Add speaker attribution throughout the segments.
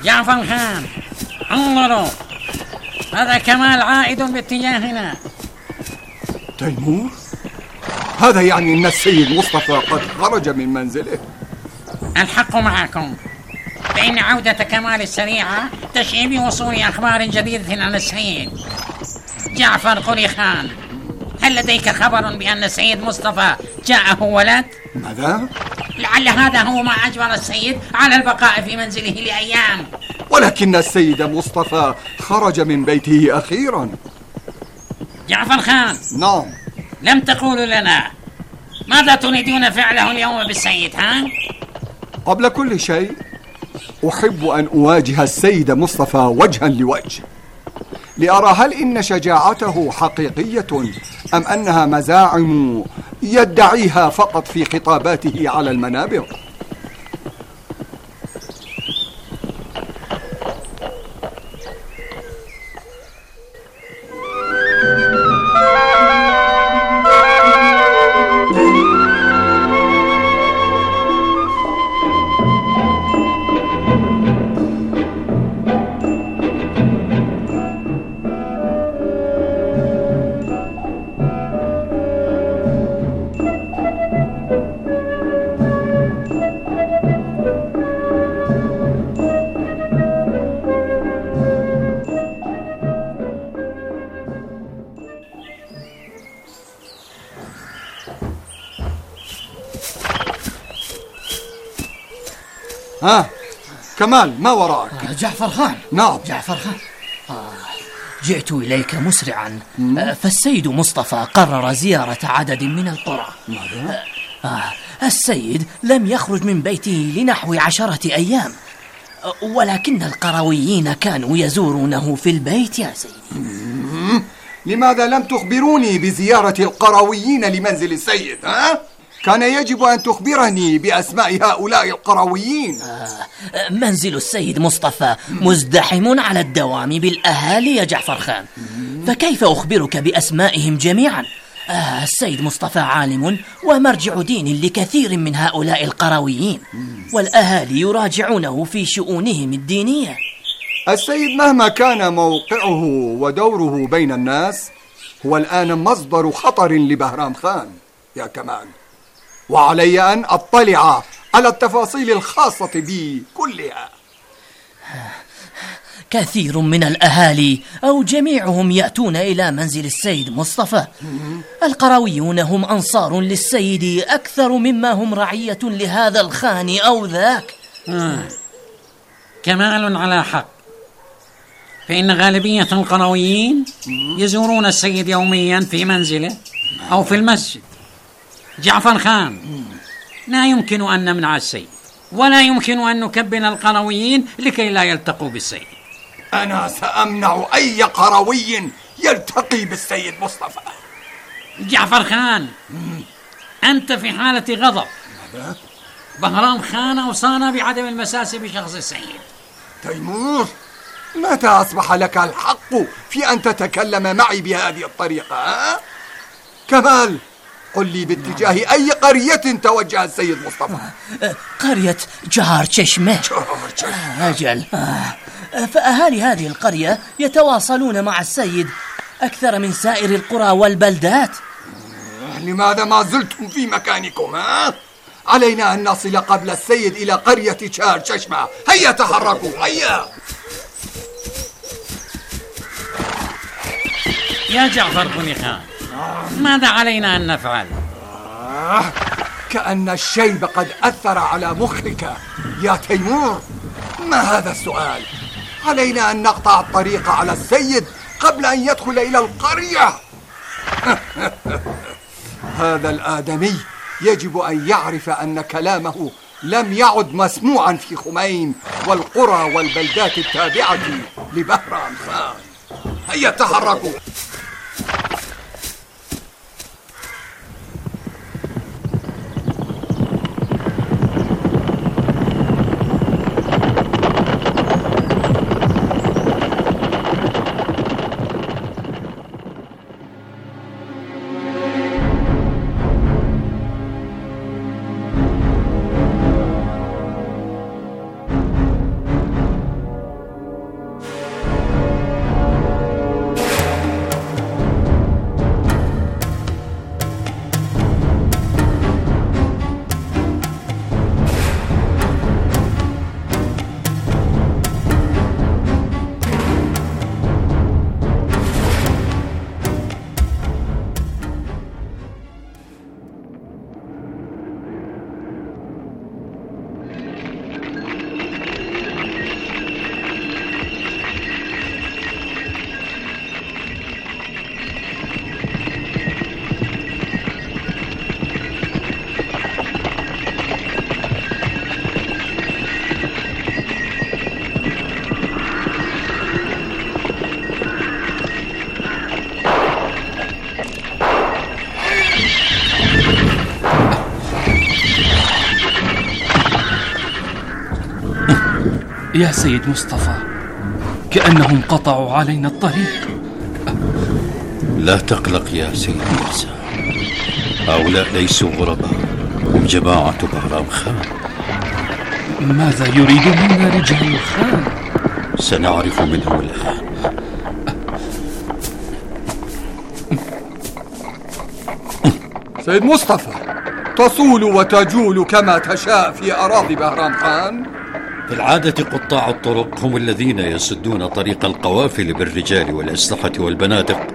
Speaker 1: جعفر خان، انظروا، هذا كمال عائد باتجاهنا.
Speaker 2: تيمور؟ هذا يعني أن السيد مصطفى قد خرج من منزله؟
Speaker 1: الحق معكم، فإن عودة كمال السريعة تشعر بوصول أخبار جديدة عن السيد. جعفر قلي خان، هل لديك خبر بأن السيد مصطفى جاءه ولد؟
Speaker 2: ماذا؟
Speaker 1: لعل هذا هو ما أجبر السيد على البقاء في منزله لأيام.
Speaker 2: ولكن السيد مصطفى خرج من بيته أخيرا.
Speaker 1: جعفر خان،
Speaker 2: نعم.
Speaker 1: لم تقولوا لنا ماذا تريدون فعله اليوم بالسيد؟
Speaker 2: قبل كل شيء أحب أن أواجه السيد مصطفى وجها لوجه، لأرى هل إن شجاعته حقيقية أم أنها مزاعم يدعيها فقط في خطاباته على المنابر. كمال، ما وراءك؟
Speaker 3: جعفر خان.
Speaker 2: نعم
Speaker 3: جعفر خان، جئت إليك مسرعا، فالسيد مصطفى قرر زيارة عدد من القرى.
Speaker 2: ماذا؟
Speaker 3: السيد لم يخرج من بيته لنحو 10 أيام، ولكن القرويين كانوا يزورونه في البيت يا سيدي.
Speaker 2: لماذا لم تخبروني بزيارة القرويين لمنزل السيد؟ كان يجب أن تخبرني بأسماء هؤلاء القرويين.
Speaker 3: منزل السيد مصطفى مزدحم على الدوام بالأهالي يا جعفر خان، فكيف أخبرك بأسمائهم جميعا؟ السيد مصطفى عالم ومرجع دين لكثير من هؤلاء القرويين، والأهالي يراجعونه في شؤونهم الدينية.
Speaker 2: السيد مهما كان موقعه ودوره بين الناس هو الآن مصدر خطر لبهرام خان يا كمال، وعلي أن أطلع على التفاصيل الخاصة بي كلها.
Speaker 3: كثير من الأهالي أو جميعهم يأتون إلى منزل السيد مصطفى. القرويون هم أنصار للسيد أكثر مما هم رعية لهذا الخان أو ذاك.
Speaker 1: كمال على حق، فإن غالبية القرويين يزورون السيد يوميا في منزله أو في المسجد. جعفر خان، لا يمكن أن نمنع السيد، ولا يمكن أن نكبن القرويين لكي لا يلتقوا بالسيد.
Speaker 2: أنا سأمنع أي قروي يلتقي بالسيد مصطفى.
Speaker 1: جعفر خان، أنت في حالة غضب.
Speaker 2: ماذا؟
Speaker 1: بهرام خان أوصانا بعدم المساس بشخص السيد.
Speaker 2: تيمور، متى أصبح لك الحق في أن تتكلم معي بهذه الطريقة؟ كمال، قل لي باتجاه أي قرية توجه السيد مصطفى؟
Speaker 3: قرية جهار چشمه. أجل. فأهالي هذه القرية يتواصلون مع السيد أكثر من سائر القرى والبلدات.
Speaker 2: لماذا ما زلتم في مكانكم؟ علينا أن نصل قبل السيد إلى قرية جهار چشمه. هيا تحركوا، هيا.
Speaker 1: يا جعفر بن خان، ماذا علينا أن نفعل؟
Speaker 2: كأن الشيب قد أثر على مخك يا تيمور. ما هذا السؤال؟ علينا أن نقطع الطريق على السيد قبل أن يدخل إلى القرية. هذا الآدمي يجب أن يعرف أن كلامه لم يعد مسموعا في خميم والقرى والبلدات التابعة لبهرام خان. هيا تحركوا.
Speaker 4: يا سيد مصطفى، كأنهم قطعوا علينا الطريق.
Speaker 5: لا تقلق يا سيد موسى، هؤلاء ليسوا غرباء، هم جماعة بهرام خان.
Speaker 4: ماذا يريد منا رجال الخان؟
Speaker 5: سنعرف منهم الآن.
Speaker 2: سيد مصطفى، تصول وتجول كما تشاء في أراضي بهرام خان؟
Speaker 5: في العادة قطاع الطرق هم الذين يسدون طريق القوافل بالرجال والأسلحة والبنادق،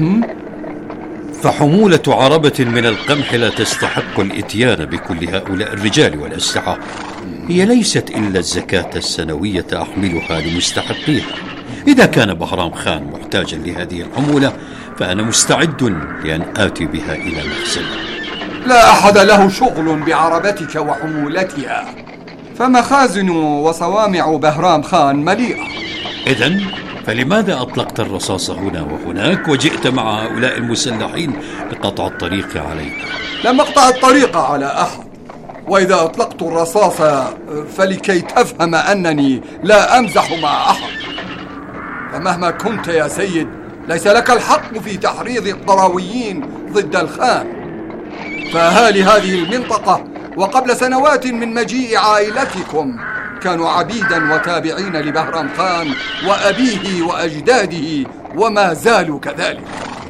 Speaker 5: فحمولة عربة من القمح لا تستحق الإتيان بكل هؤلاء الرجال والأسلحة. هي ليست إلا الزكاة السنوية أحملها لمستحقيها. إذا كان بهرام خان محتاجا لهذه الحمولة فأنا مستعد لأن آتي بها إلى مخزن.
Speaker 2: لا أحد له شغل بعربتك وحمولتها، فمخازن وصوامع بهرام خان مليئة.
Speaker 5: إذن فلماذا أطلقت الرصاص هنا وهناك وجئت مع هؤلاء المسلحين لقطع الطريق علينا؟
Speaker 2: لم أقطع الطريق على أحد، وإذا أطلقت الرصاص فلكي تفهم أنني لا أمزح مع أحد. فمهما كنت يا سيد ليس لك الحق في تحريض القرويين ضد الخان، فأهالي هذه المنطقة وقبل سنوات من مجيء عائلتكم كانوا عبيدا وتابعين لبهرام خان وأبيه وأجداده وما زالوا كذلك.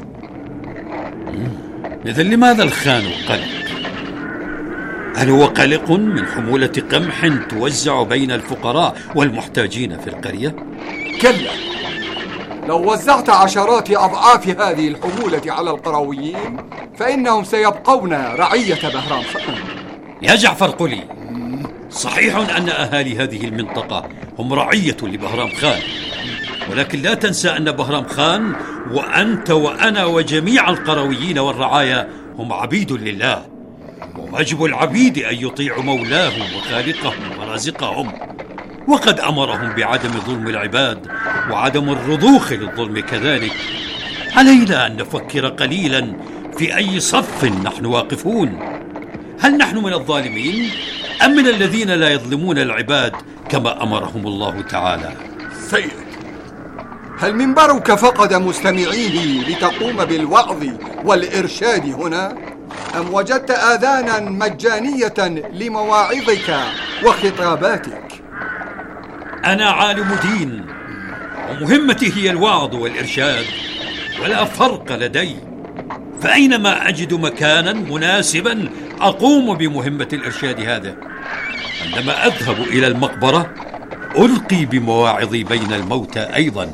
Speaker 5: إذن لماذا الخان قلق؟ هل هو قلق من حمولة قمح توزع بين الفقراء والمحتاجين في القرية؟
Speaker 2: كلا، لو وزعت عشرات أضعاف هذه الحمولة على القرويين فإنهم سيبقون رعية بهرام خان.
Speaker 5: يا جعفر قلي، صحيح أن أهالي هذه المنطقة هم رعية لبهرام خان، ولكن لا تنسى أن بهرام خان وأنت وأنا وجميع القرويين والرعايا هم عبيد لله، وواجب العبيد أن يطيعوا مولاهم وخالقهم ورازقهم، وقد أمرهم بعدم ظلم العباد وعدم الرضوخ للظلم كذلك. علينا أن نفكر قليلا في أي صف نحن واقفون. هل نحن من الظالمين أم من الذين لا يظلمون العباد كما أمرهم الله تعالى؟
Speaker 2: سيد، هل منبرك فقد مستمعيه لتقوم بالوعظ والإرشاد هنا؟ أم وجدت آذانا مجانية لمواعظك وخطاباتك؟
Speaker 5: أنا عالم دين ومهمتي هي الوعظ والإرشاد، ولا فرق لدي، فأينما أجد مكانا مناسبا أقوم بمهمة الإرشاد هذا. عندما أذهب إلى المقبرة ألقي بمواعظي بين الموتى أيضا.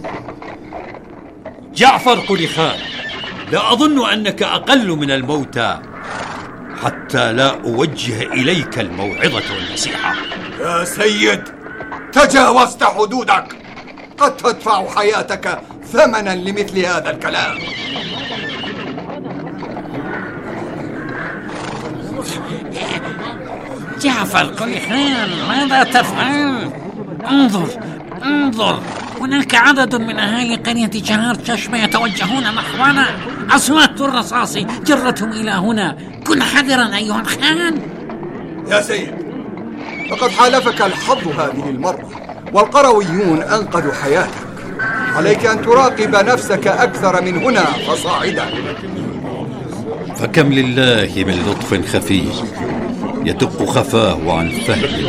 Speaker 5: جعفر قلي خان، لا أظن أنك أقل من الموتى حتى لا أوجه إليك الموعظة والنصيحة.
Speaker 2: يا سيد، تجاوزت حدودك، قد تدفع حياتك ثمنا لمثل هذا الكلام.
Speaker 1: جعفر قلي خان، ماذا تفعل؟ انظر، هناك عدد من أهالي قرية جهار ششمة يتوجهون نحونا. أصوات الرصاص جرتهم إلى هنا. كن حذرا أيها الخان.
Speaker 2: يا سيد، لقد حالفك الحظ هذه المرة، والقرويون أنقذوا حياتك. عليك أن تراقب نفسك أكثر من هنا فصاعدا.
Speaker 5: فكم لله من لطف خفي يدق خفاه عن فهم.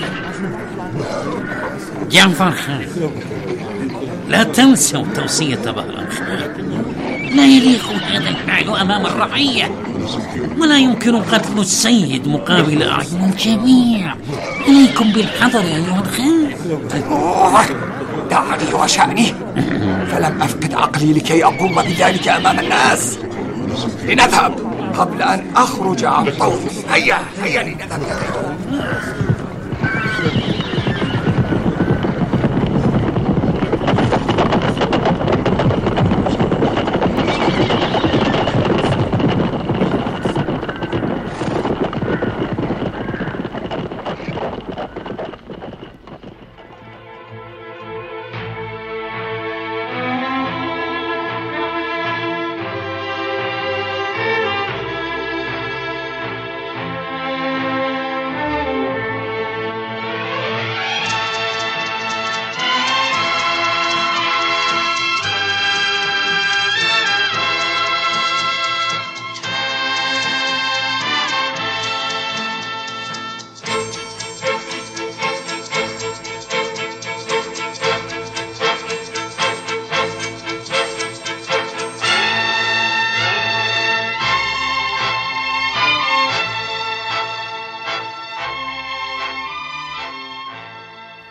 Speaker 1: جعفر خان، لا تنسوا توصية بهرام خان. لا يليق هذا الفعل أمام الرعية، ولا يمكن قتل السيد مقابل أعين الجميع. إليكم بالحذر أيها الخان.
Speaker 2: دعني وشأني، فلم أفقد عقلي لكي أقوم بذلك أمام الناس. لنذهب قبل أن أخرج عن طوفي. هيا لنذهب.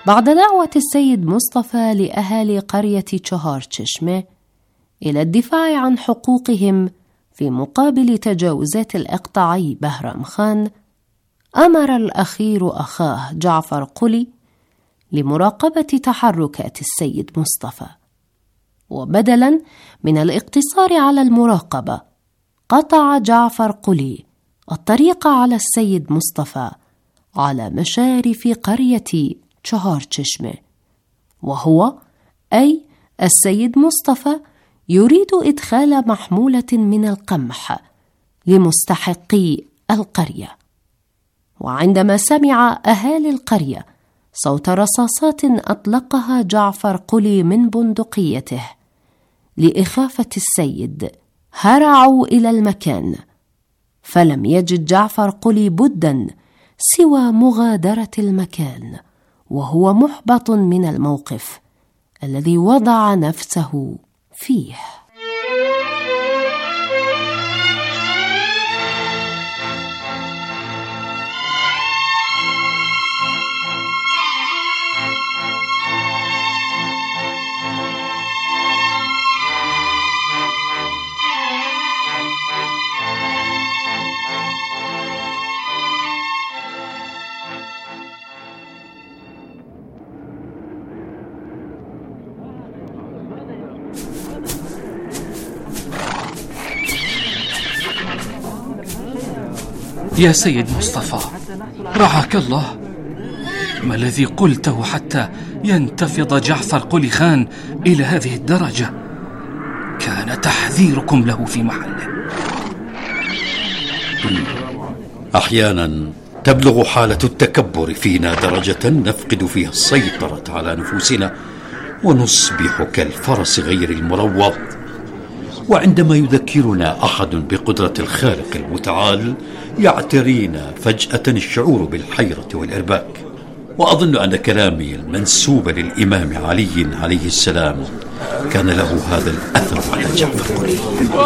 Speaker 6: بعد دعوة السيد مصطفى لأهالي قرية چهار چشمه إلى الدفاع عن حقوقهم في مقابل تجاوزات الإقطاعي بهرام خان، أمر الأخير أخاه جعفر قلي لمراقبة تحركات السيد مصطفى، وبدلاً من الاقتصار على المراقبة قطع جعفر قلي الطريق على السيد مصطفى على مشارف قرية چهار چشمه، وهو أي السيد مصطفى يريد إدخال محمولة من القمح لمستحقي القرية. وعندما سمع أهالي القرية صوت رصاصات أطلقها جعفر قلي من بندقيته لإخافة السيد، هرعوا إلى المكان، فلم يجد جعفر قلي بداً سوى مغادرة المكان وهو محبط من الموقف الذي وضع نفسه فيه.
Speaker 4: يا سيد مصطفى، رعاك الله، ما الذي قلته حتى ينتفض جعفر قلي خان إلى هذه الدرجة؟ كان تحذيركم له في محله.
Speaker 5: أحيانا تبلغ حالة التكبر فينا درجة نفقد فيها السيطرة على نفوسنا ونصبح كالفرس غير المروض، وعندما يذكرنا أحد بقدرة الخالق المتعال يعترينا فجأة الشعور بالحيرة والإرباك. وأظن أن كلامي المنسوب للإمام علي عليه السلام كان له هذا الأثر على جعفر قلي.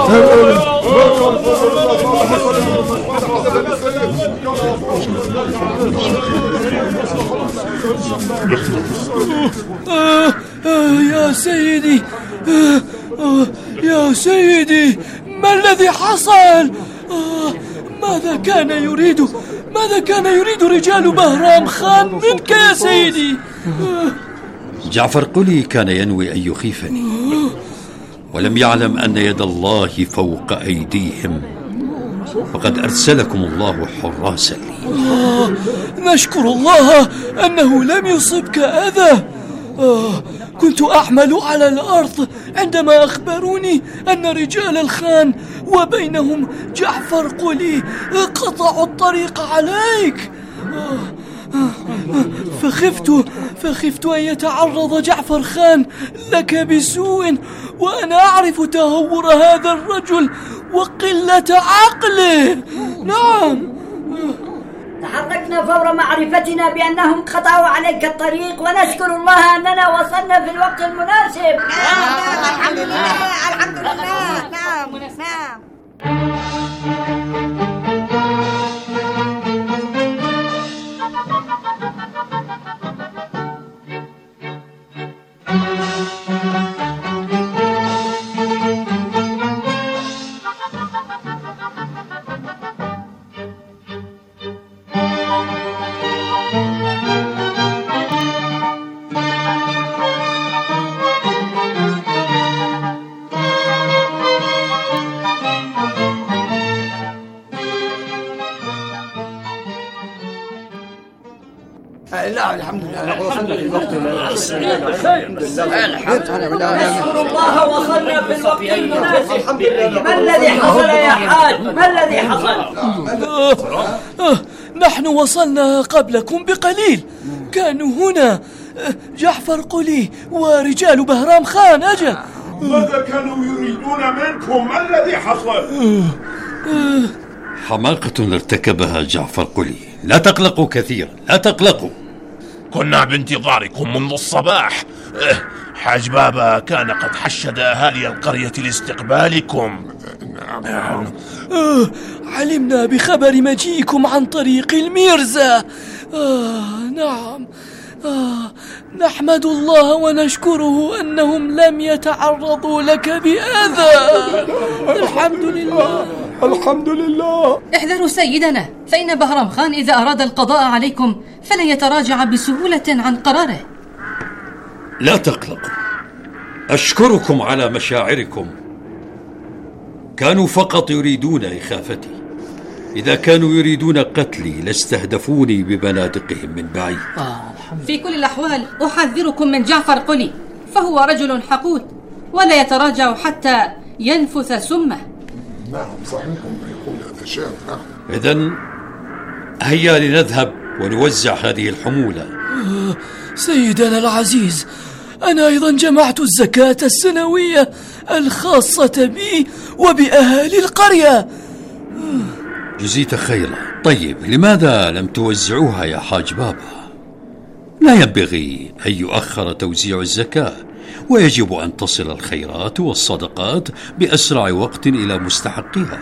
Speaker 7: يا سيدي، يا سيدي، ما الذي حصل؟ ماذا كان يريد رجال بهرام خان منك يا سيدي؟
Speaker 5: جعفر قلي كان ينوي أن يخيفني، ولم يعلم أن يد الله فوق أيديهم، وقد أرسلكم الله حراسا لي.
Speaker 7: نشكر الله أنه لم يصبك أذى. كنت أعمل على الأرض عندما أخبروني أن رجال الخان وبينهم جعفر قلي قطعوا الطريق عليك. فخفت أن يتعرض جعفر خان لك بسوء، وأنا أعرف تهور هذا الرجل وقلة عقله. نعم،
Speaker 8: تحركنا فور معرفتنا بأنهم قطعوا عليك الطريق، ونشكر الله أننا وصلنا في الوقت المناسب.
Speaker 9: الحمد لله، الحمد لله. نعم.
Speaker 2: لا الحمد لله وصلنا في الوقت
Speaker 8: نشكر الله وصلنا في الوقت المناسب. ما الذي حصل يا حاج؟ ما الذي حصل؟
Speaker 7: نحن وصلنا قبلكم بقليل. كانوا هنا جعفر قلي ورجال بهرام خان. أجل،
Speaker 10: ماذا كانوا يريدون منكم؟ ما الذي حصل؟
Speaker 5: حماقة ارتكبها جعفر قلي. لا تقلقوا كثيرا، لا تقلقوا.
Speaker 10: كنا بانتظاركم منذ الصباح. حاج بابا كان قد حشد أهالي القرية لاستقبالكم.
Speaker 7: علمنا بخبر مجيئكم عن طريق الميرزا. نعم، نحمد الله ونشكره أنهم لم يتعرضوا لك بأذى. الحمد لله.
Speaker 2: الحمد لله.
Speaker 11: احذروا سيدنا، فإن بهرام خان إذا أراد القضاء عليكم فلن يتراجع بسهولة عن قراره.
Speaker 5: لا تقلقوا، أشكركم على مشاعركم. كانوا فقط يريدون إخافتي. إذا كانوا يريدون قتلي لاستهدفوني ببنادقهم من بعيد.
Speaker 11: في كل الأحوال أحذركم من جعفر قلي، فهو رجل حقود ولا يتراجع حتى ينفث سمه.
Speaker 12: نعم صحيح يقول هذا شاب.
Speaker 5: إذن هيا لنذهب ونوزع هذه الحمولة.
Speaker 7: سيدنا العزيز، أنا أيضا جمعت الزكاة السنوية الخاصة بي وبأهالي القرية.
Speaker 5: جزيت خيرا. طيب لماذا لم توزعوها يا حاج بابا؟ لا ينبغي أن يؤخر توزيع الزكاة، ويجب أن تصل الخيرات والصدقات بأسرع وقت إلى مستحقها.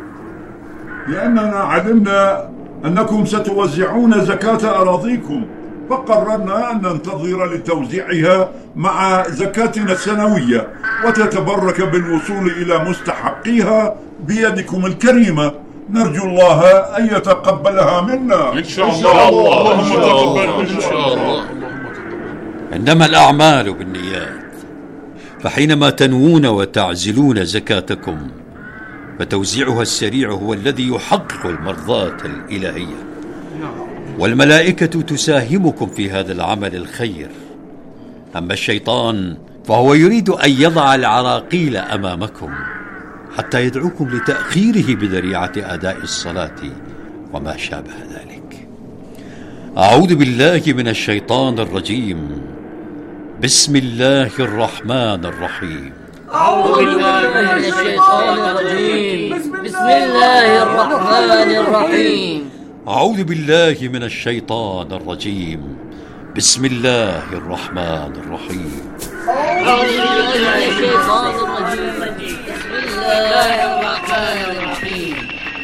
Speaker 12: لأننا علمنا أنكم ستوزعون زكاة أراضيكم، فقررنا أن ننتظر لتوزيعها مع زكاتنا السنوية، وتتبرك بالوصول إلى مستحقيها بيدكم الكريمة. نرجو الله أن يتقبلها منا
Speaker 10: إن شاء الله. اللهم تقبل إن شاء الله.
Speaker 5: إنما الأعمال بالنيات، فحينما تنوون وتعزلون زكاتكم فتوزيعها السريع هو الذي يحقق المرضاة الإلهية، والملائكة تساهمكم في هذا العمل الخير. أما الشيطان فهو يريد أن يضع العراقيل أمامكم حتى يدعوكم لتأخيره بذريعة أداء الصلاة وما شابه ذلك. أعوذ بالله من الشيطان الرجيم. بسم الله الرحمن الرحيم.
Speaker 3: أعوذ بالله من الشيطان الرجيم. بسم الله الرحمن الرحيم.
Speaker 5: أعوذ بالله من الشيطان الرجيم. بسم الله الرحمن الرحيم.
Speaker 3: أعوذ بالله من الشيطان الرجيم. بسم الله الرحمن الرحيم.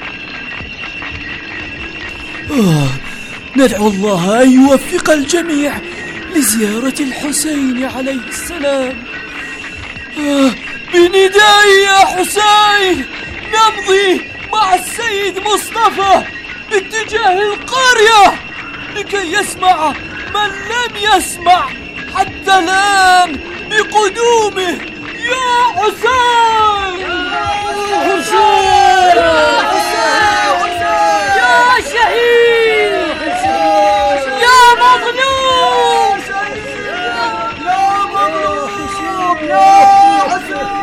Speaker 7: ندعو الله أن يوفق الجميع لزيارة الحسين عليه السلام. بندائي يا حسين نمضي مع السيد مصطفى باتجاه القرية لكي يسمع من لم يسمع حتى الآن بقدومه. يا حسين يا شهيد يا مظلوم يا مظلوم يا حسين.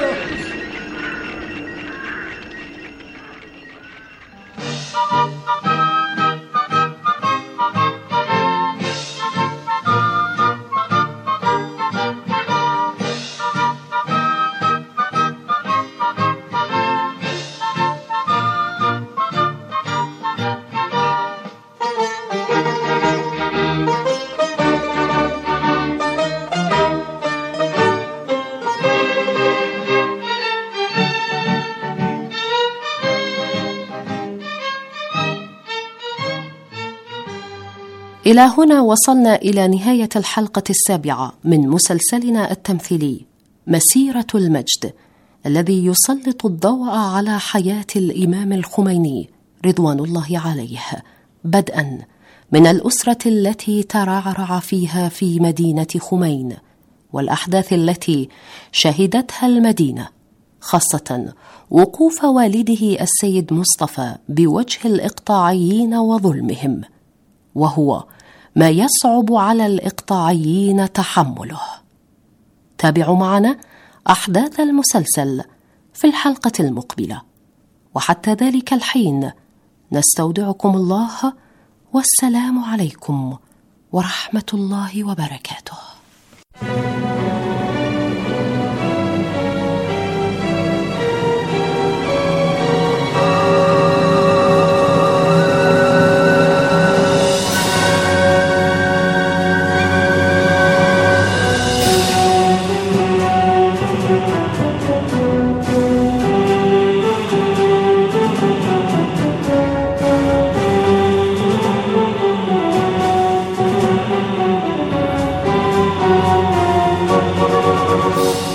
Speaker 6: إلى هنا وصلنا إلى نهاية الحلقة 7 من مسلسلنا التمثيلي مسيرة المجد، الذي يسلط الضوء على حياة الإمام الخميني رضوان الله عليه، بدءا من الأسرة التي ترعرع فيها في مدينة خمين، والأحداث التي شهدتها المدينة، خاصة وقوف والده السيد مصطفى بوجه الإقطاعيين وظلمهم، وهو ما يصعب على الإقطاعيين تحمله. تابعوا معنا أحداث المسلسل في الحلقة المقبلة، وحتى ذلك الحين نستودعكم الله، والسلام عليكم ورحمة الله وبركاته.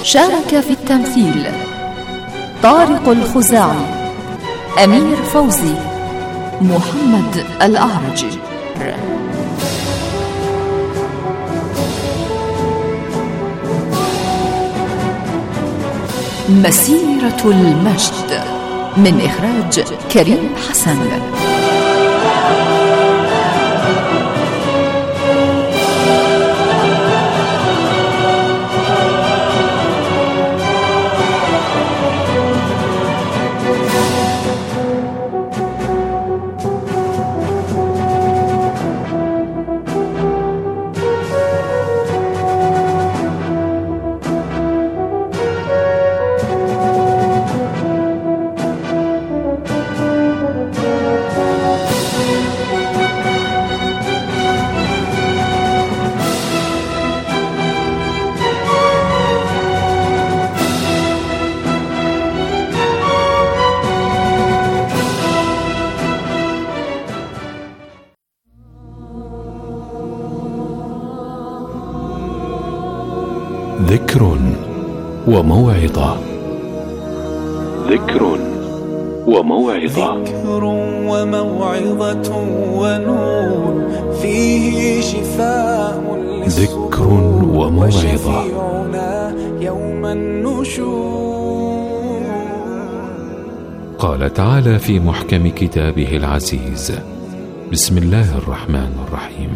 Speaker 6: شارك في التمثيل طارق الخزاعي، أمير فوزي، محمد الأعرجي. مسيرة المجد من إخراج كريم حسن.
Speaker 13: ذكر وموعظة. ذكر وموعظة.
Speaker 14: ذكر وموعظة ونور فيه شفاء.
Speaker 13: ذكر وموعظة.
Speaker 14: يوم النشور.
Speaker 13: قال تعالى في محكم كتابه العزيز: بسم الله الرحمن الرحيم: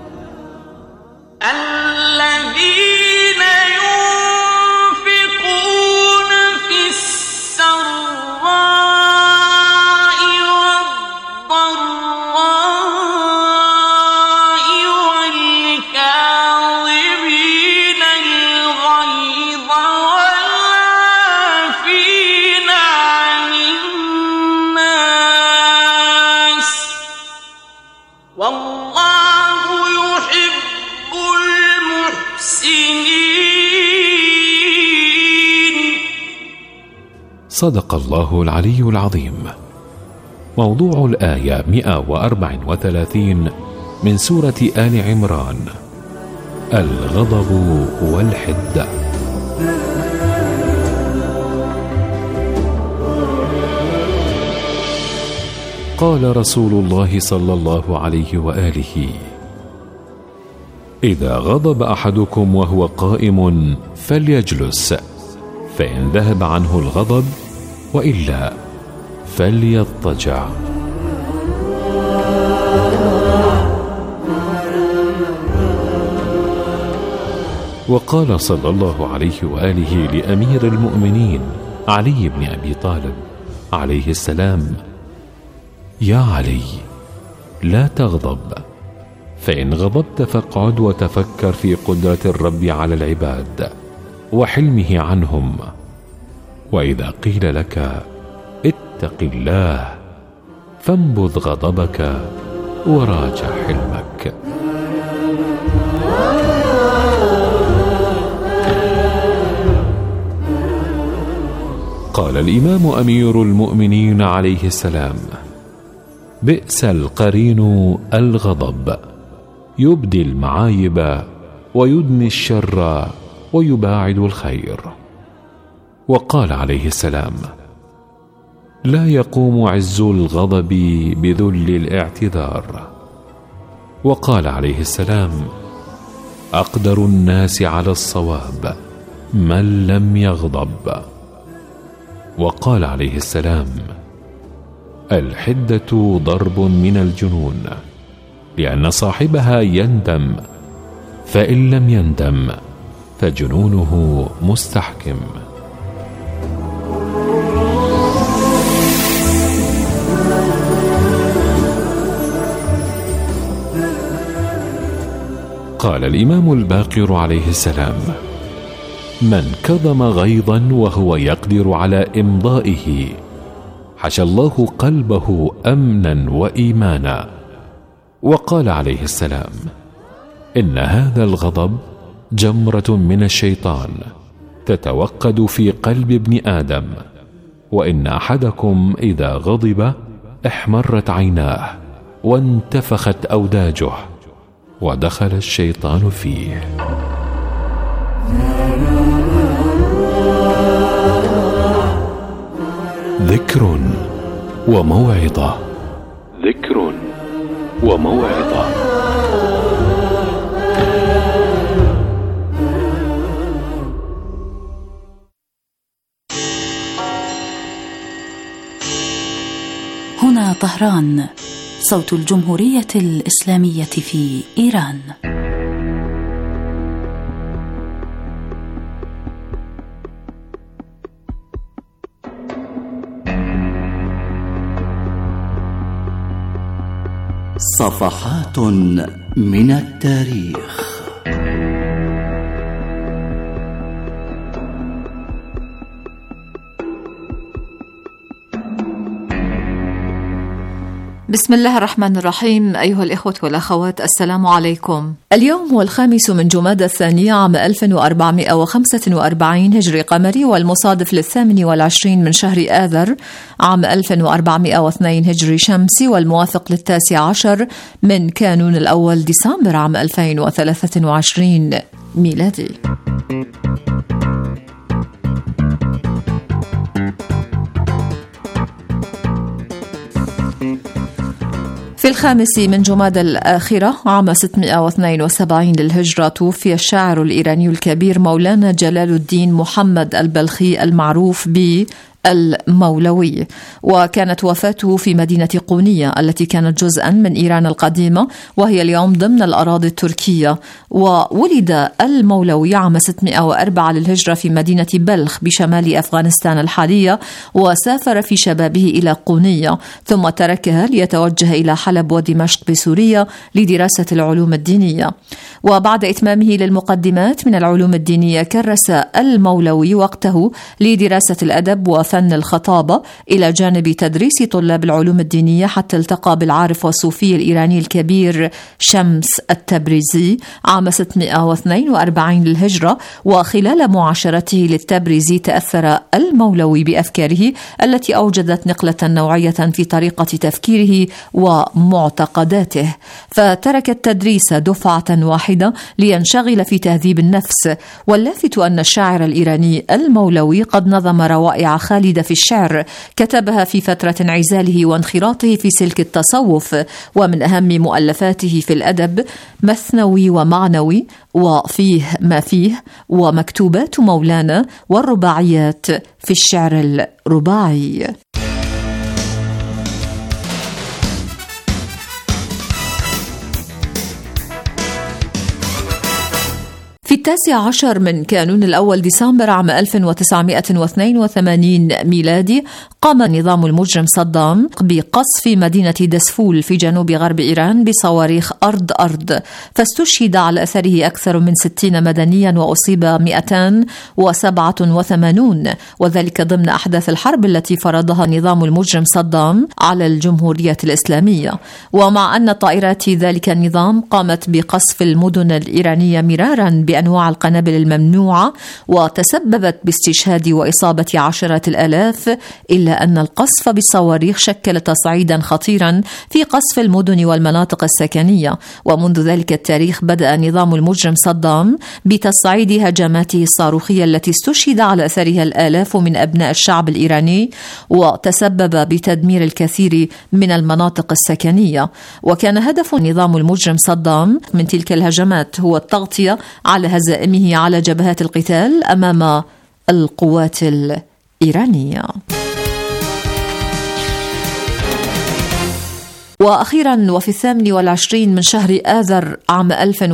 Speaker 13: صدق الله العلي العظيم. موضوع الآية 134 من سورة آل عمران: الغضب والحدة. قال رسول الله صلى الله عليه وآله: إذا غضب أحدكم وهو قائم فليجلس، فإن ذهب عنه الغضب وإلا فليضطجع. وقال صلى الله عليه وآله لأمير المؤمنين علي بن أبي طالب عليه السلام: يا علي، لا تغضب، فإن غضبت فاقعد وتفكر في قدرة الرب على العباد وحلمه عنهم، وإذا قيل لك اتق الله فانبذ غضبك وراجع حلمك. قال الإمام أمير المؤمنين عليه السلام: بئس القرين الغضب، يبدي المعايب ويدني الشر ويباعد الخير. وقال عليه السلام: لا يقوم عز الغضب بذل الاعتذار. وقال عليه السلام: أقدر الناس على الصواب من لم يغضب. وقال عليه السلام: الحدة ضرب من الجنون، لأن صاحبها يندم، فإن لم يندم فجنونه مستحكم. قال الإمام الباقر عليه السلام: من كظم غيظا وهو يقدر على إمضائه حشى الله قلبه أمنا وإيمانا. وقال عليه السلام: إن هذا الغضب جمرة من الشيطان تتوقد في قلب ابن آدم، وإن أحدكم إذا غضب احمرت عيناه وانتفخت أوداجه ودخل الشيطان فيه. ذكر وموعظة. ذكر وموعظة.
Speaker 6: هنا طهران، صوت الجمهورية الإسلامية في إيران.
Speaker 15: صفحات من التاريخ.
Speaker 6: بسم الله الرحمن الرحيم. أيها الإخوة والأخوات، السلام عليكم. اليوم هو 5 من جمادى الثانية عام 1445 هجري قمري، والمصادف 28 من شهر آذر عام 1402 هجري شمسي، والموافق 19 من كانون الأول ديسمبر عام 2023 ميلادي. في 5 من جمادى الآخرة عام 672 للهجرة توفي الشاعر الإيراني الكبير مولانا جلال الدين محمد البلخي المعروف المولوي، وكانت وفاته في مدينة قونية التي كانت جزءا من إيران القديمة، وهي اليوم ضمن الأراضي التركية. وولد المولوي عام 604 للهجرة في مدينة بلخ بشمال أفغانستان الحالية، وسافر في شبابه إلى قونية ثم تركها ليتوجه إلى حلب ودمشق بسوريا لدراسة العلوم الدينية. وبعد إتمامه للمقدمات من العلوم الدينية كرس المولوي وقته لدراسة الأدب وفن الخطابة إلى جانب تدريس طلاب العلوم الدينية، حتى التقى بالعارف والصوفي الإيراني الكبير شمس التبريزي عام 642 للهجرة. وخلال معاشرته للتبريزي تأثر المولوي بأفكاره التي أوجدت نقلة نوعية في طريقة تفكيره ومعتقداته، فترك التدريس دفعة واحدة لينشغل في تهذيب النفس. واللافت أن الشاعر الإيراني المولوي قد نظم روائع خالدة في الشعر كتبها في فترة انعزاله وانخراطه في سلك التصوف، ومن أهم مؤلفاته في الأدب مثنوي ومعنوي وفيه ما فيه ومكتوبات مولانا والرباعيات في الشعر الرباعي. في 19 من كانون الأول ديسمبر عام 1982 ميلادي قام النظام المجرم صدام بقصف مدينة دسفول في جنوب غرب إيران بصواريخ أرض، فاستشهد على أثره أكثر من 60 مدنيا وأصيب 287، وذلك ضمن أحداث الحرب التي فرضها النظام المجرم صدام على الجمهورية الإسلامية. ومع أن طائرات ذلك النظام قامت بقصف المدن الإيرانية مرارا بأنواع القنابل الممنوعة وتسببت باستشهاد وإصابة عشرات الآلاف، إلا أن القصف بالصواريخ شكل تصعيدا خطيرا في قصف المدن والمناطق السكنية. ومنذ ذلك التاريخ بدأ النظام المجرم صدام بتصعيد هجماته الصاروخية التي استشهد على أثرها الآلاف من أبناء الشعب الإيراني، وتسبب بتدمير الكثير من المناطق السكنية. وكان هدف النظام المجرم صدام من تلك الهجمات هو التغطية على هزائمه على جبهات القتال أمام القوات الإيرانية. وأخيرا وفي 28 من شهر آذر عام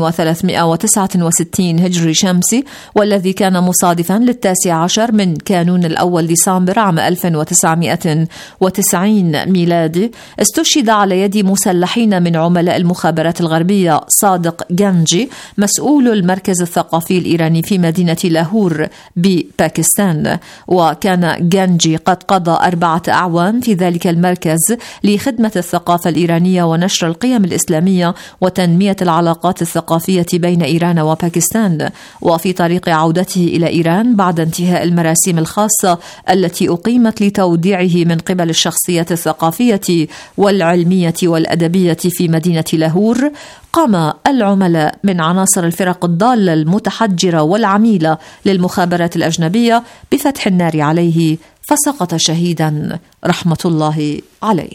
Speaker 6: 1369 هجري شمسي، والذي كان مصادفا 19 من كانون الأول ديسمبر عام 1990 ميلادي، استشهد على يد مسلحين من عملاء المخابرات الغربية صادق جانجي مسؤول المركز الثقافي الإيراني في مدينة لاهور بباكستان. وكان جانجي قد قضى 4 أعوام في ذلك المركز لخدمة الثقافة الإيرانية الإيرانية ونشر القيم الإسلامية وتنمية العلاقات الثقافية بين إيران وباكستان، وفي طريق عودته إلى إيران بعد انتهاء المراسيم الخاصة التي أقيمت لتوديعه من قبل الشخصيات الثقافية والعلمية والأدبية في مدينة لاهور، قام العملاء من عناصر الفرق الضالة المتحجرة والعميلة للمخابرات الأجنبية بفتح النار عليه فسقط شهيدا رحمة الله عليه.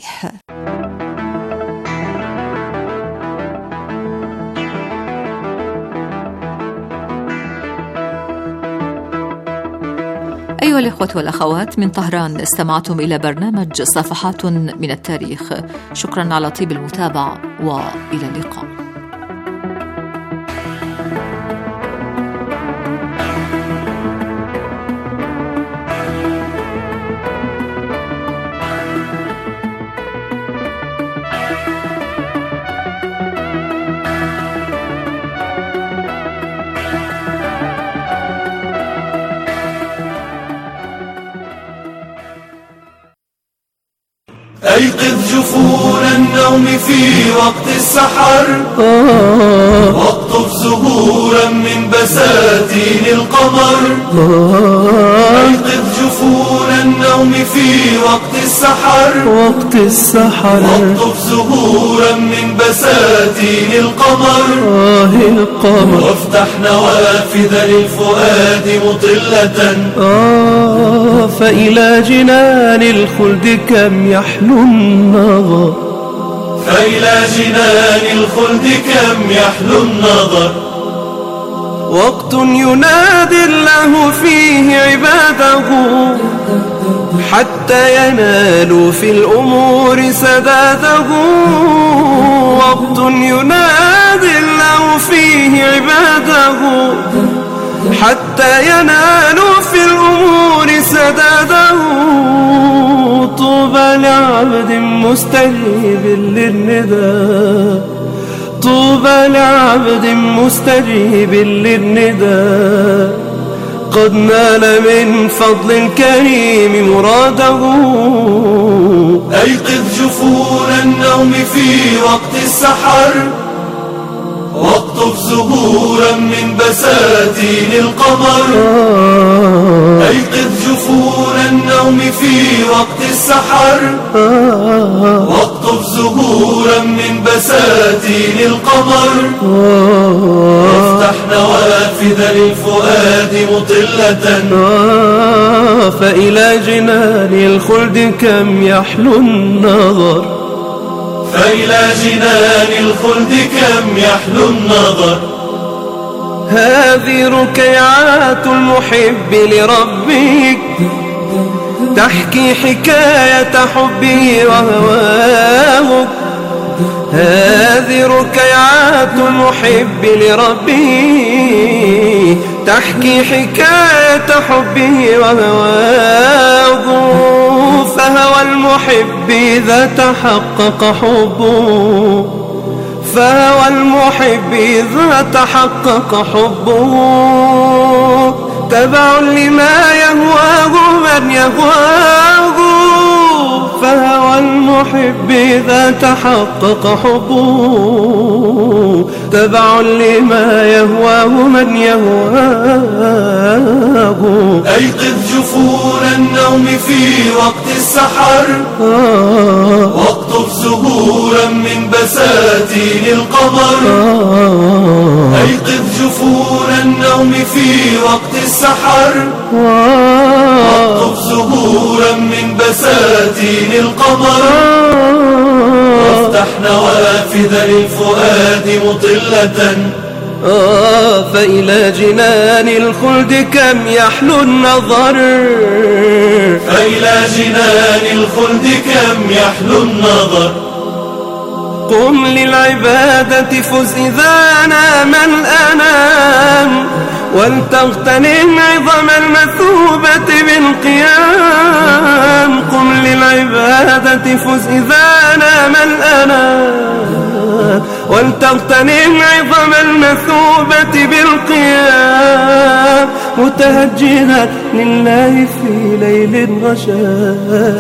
Speaker 6: أيها الإخوة والأخوات، من طهران استمعتم إلى برنامج صفحات من التاريخ. شكرا على طيب المتابعة وإلى اللقاء.
Speaker 14: أيقظ جفون النوم في وقت السحر، واقطف زهورا من بساتين القمر. أيقظ جفون النوم في وقت السحر، واقطف زهورا من بساتين القمر. وافتح نوافذ للفؤاد مطلة،
Speaker 16: فإلى جنان الخلد كم يحلو النظر.
Speaker 14: فإلى جنان الخلد كم يحلو النظر.
Speaker 16: وقت ينادي الله فيه عباده حتى ينالوا في الأمور سداده. وقت ينادي الله فيه عباده حتى ينالوا في الأمور سداده. طوبى لعبد مستجيب للندى، طوبى لعبد مستجيب للندى، قد نال من فضل الكريم مراده.
Speaker 14: أيقظ جفون النوم في وقت السحر، واقطف زهورا من بساتين القمر. أيقظ جفون النوم في وقت السحر، واقطف زهورا من بساتين القمر. وافتح نوافذ للفؤاد مطلة،
Speaker 16: فإلى جنان الخلد كم يحلو النظر.
Speaker 14: فإلى جنان الخلد كم يحلو النظر.
Speaker 16: هذه ركيعات المحب لربه تحكي حكاية حبه وهواه. هذه ركيعات المحب لربه تحكي حكاية حبه وهواه. فهوى المحب إذا تحقق حبه، فهوى المحب إذا تحقق حبه، تبع لما يهواه من يهواه. فهوى المحب إذا تحقق حبه، تبع لما يهواه من يهواه.
Speaker 14: أيقظ جفون النوم في وقت السحر، واقطف زهورا من بساتين القمر. أيقظ جفون النوم في وقت السحر، واقطف زهورا من بساتين القمر. وافتح نوافذ للفؤاد مطلة،
Speaker 16: فإلى جنان الخلد كم يحلو النظر.
Speaker 14: فإلى جنان الخلد كم يحلو النظر.
Speaker 16: قم للعبادة فز إذا نام الأنام، ولتغتنم عظم المثوبة بالقيام. قم للعبادة فز إذا نام الأنام، ولتغتنم عظم المثوبة بالقيام. متهجدا لله في ليل غشا،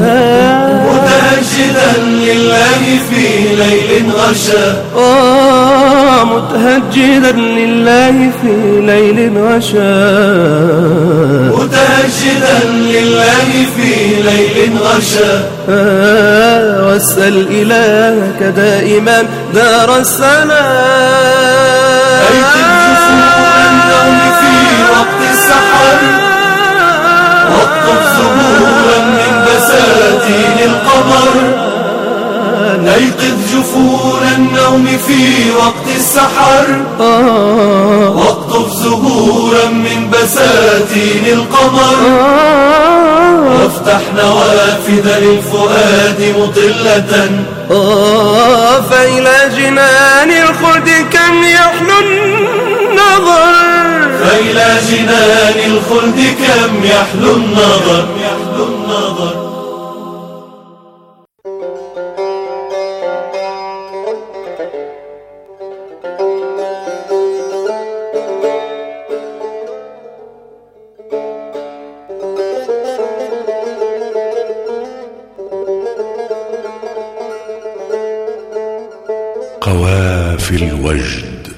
Speaker 14: متهجدا لله في ليل غشا،
Speaker 16: متهجدا لله في ليل غشا،
Speaker 14: متهجدا لله في ليل غشا.
Speaker 16: واسأل إلهك دائما دار السلام،
Speaker 14: النوم في وقت السحر، واطلب زهورا من بساتين القمر. أيقظ جفون النوم في وقت السحر، واطلب زهورا من بساتين القمر. وافتح نوافذ للفؤاد مطلة،
Speaker 16: فإلى جنان الخلد كم يحلو النظر،
Speaker 14: فإلى جنان الخلد كم يحلو النظر، يحلو النظر.
Speaker 10: قوافي الوجد.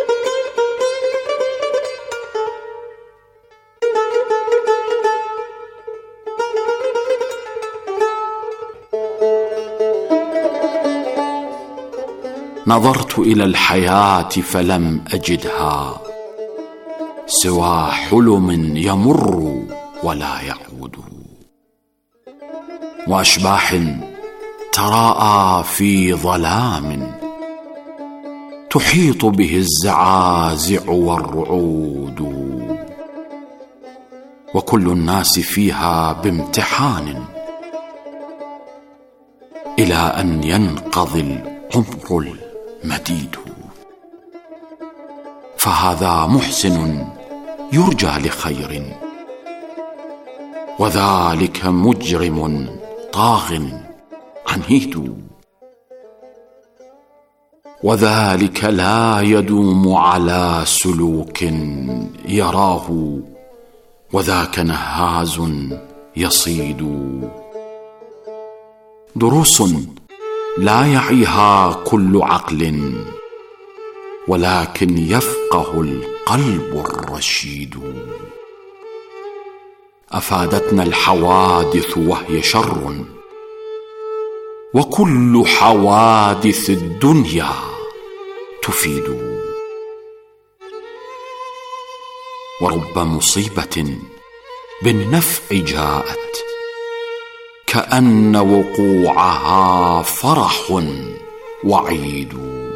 Speaker 17: نظرت إلى الحياة فلم أجدها سوى حلم يمر ولا يعود، وأشباح تراءى في ظلام تحيط به الزعازع والرعود، وكل الناس فيها بامتحان إلى أن ينقضي العمر المديد. فهذا محسن يرجى لخير، وذلك مجرم طاغ عنيد، وذلك لا يدوم على سلوك يراه، وذاك نهاز يصيد. دروس لا يعيها كل عقل، ولكن يفقه القلب الرشيد. أفادتنا الحوادث وهي شر، وكل حوادث الدنيا تفيد. ورب مصيبة بالنفع جاءت، كأن وقوعها فرح وعيد.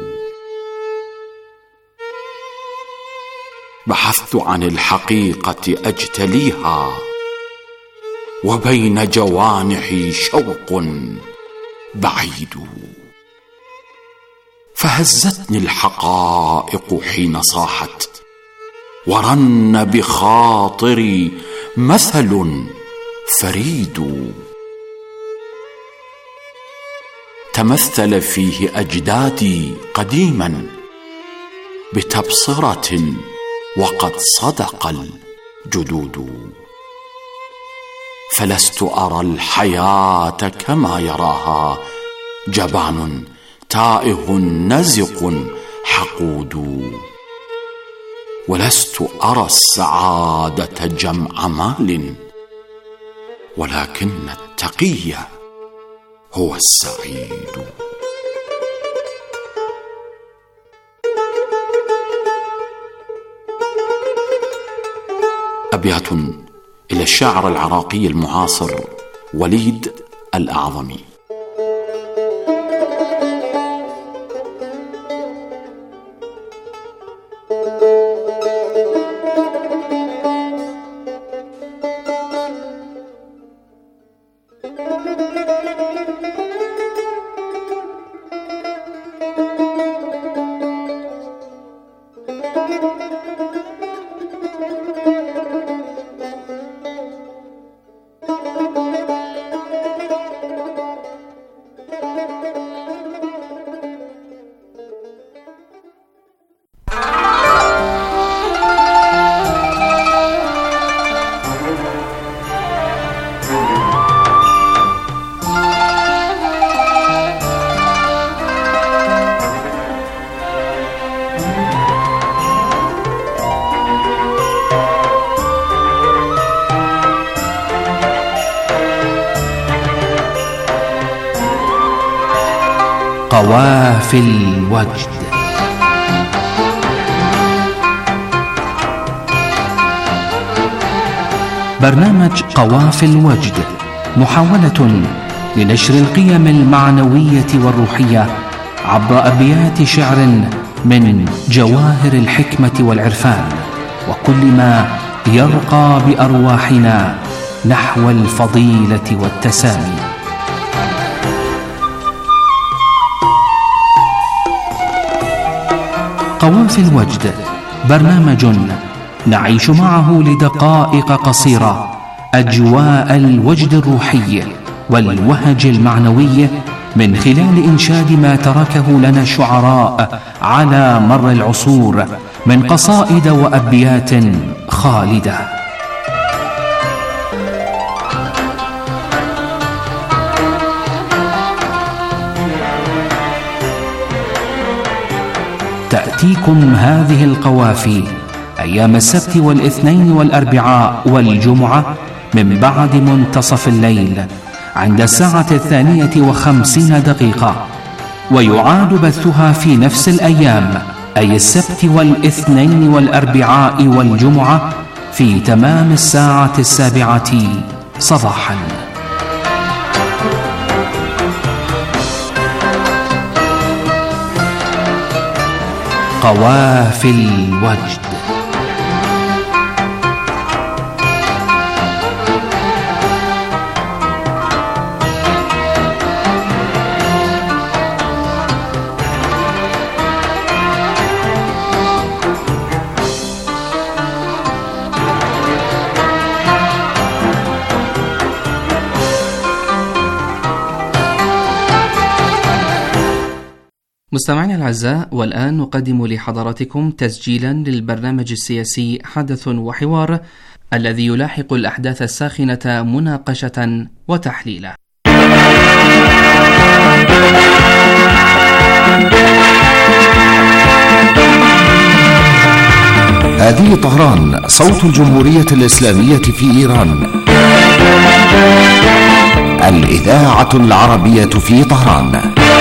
Speaker 17: بحثت عن الحقيقة أجتليها، وبين جوانحي شوق بعيد. فهزتني الحقائق حين صاحت، ورن بخاطري مثل فريد. تمثل فيه أجدادي قديما بتبصرة، وقد صدق الجدود. فلست أرى الحياة كما يراها جبان تائه نزق حقود، ولست أرى السعادة جمع مال، ولكن التقي هو السعيد. أبيات إلى الشاعر العراقي المعاصر وليد الأعظمي.
Speaker 18: قوافي الوجد. برنامج قوافي الوجد محاولة لنشر القيم المعنوية والروحية عبر أبيات شعر من جواهر الحكمة والعرفان، وكل ما يرقى بأرواحنا نحو الفضيلة والتسامي. قوافي الوجد برنامج نعيش معه لدقائق قصيرة أجواء الوجد الروحي والوهج المعنوي من خلال إنشاد ما تركه لنا الشعراء على مر العصور من قصائد وأبيات خالدة. تأتيكم هذه القوافي أيام السبت والاثنين والأربعاء والجمعة من بعد منتصف الليل عند الساعة 52:50، ويعاد بثها في نفس الأيام أي السبت والاثنين والأربعاء والجمعة في تمام الساعة 7 صباحا. قوافي الوجد.
Speaker 19: مستمعينا الأعزاء، والآن نقدم لحضراتكم تسجيلا للبرنامج السياسي حدث وحوار الذي يلاحق الأحداث الساخنة مناقشة وتحليلا.
Speaker 20: هذه طهران، صوت الجمهورية الإسلامية في إيران، الإذاعة العربية في طهران.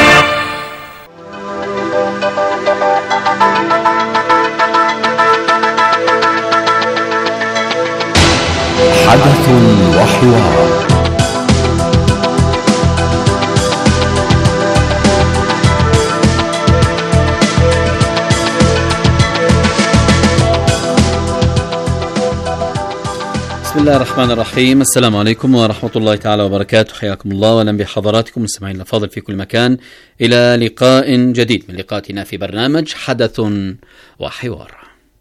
Speaker 20: حدث وحوار.
Speaker 21: بسم الله الرحمن الرحيم. السلام عليكم ورحمة الله تعالى وبركاته. حياكم الله وأهلا بحضراتكم مستمعين الأفاضل في كل مكان إلى لقاء جديد من لقاءاتنا في برنامج حدث وحوار.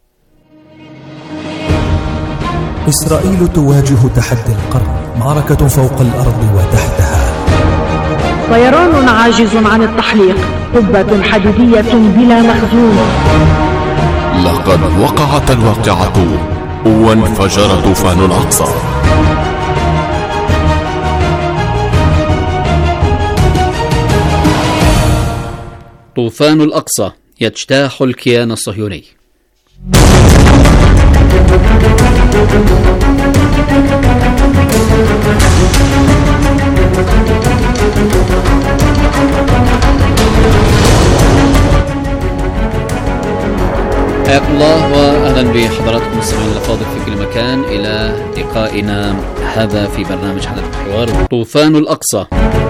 Speaker 22: إسرائيل تواجه تحدي القرن، معركة فوق الأرض وتحتها.
Speaker 23: طيران عاجز عن التحليق، قبة حديدية بلا مخزون.
Speaker 10: لقد وقعت الواقعة وانفجر طوفان الأقصى.
Speaker 21: طوفان الأقصى يجتاح الكيان الصهيوني. حياكم الله واهلا بحضراتكم المستمعين الافاضل في كل مكان الى لقائنا هذا في برنامج حدث وحوار. طوفان الاقصى.